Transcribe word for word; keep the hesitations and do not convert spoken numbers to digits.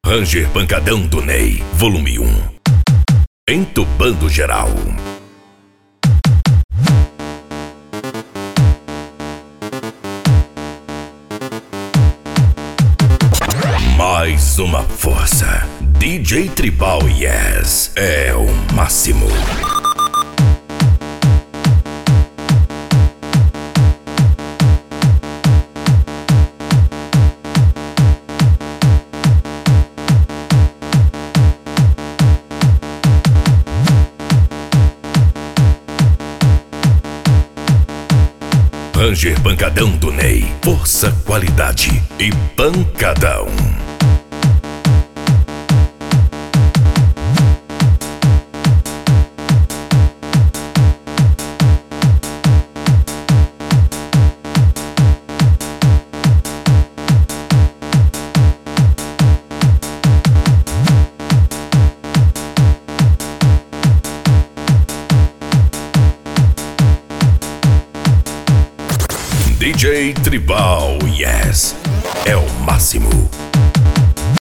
Ranger Pancadão do Ney, volume um. Entubando geral. Mais uma força. D J Tribal Yes é o máximo. Ranger Pancadão do Ney, força, qualidade e pancadão. D J Tribal Yes é o máximo.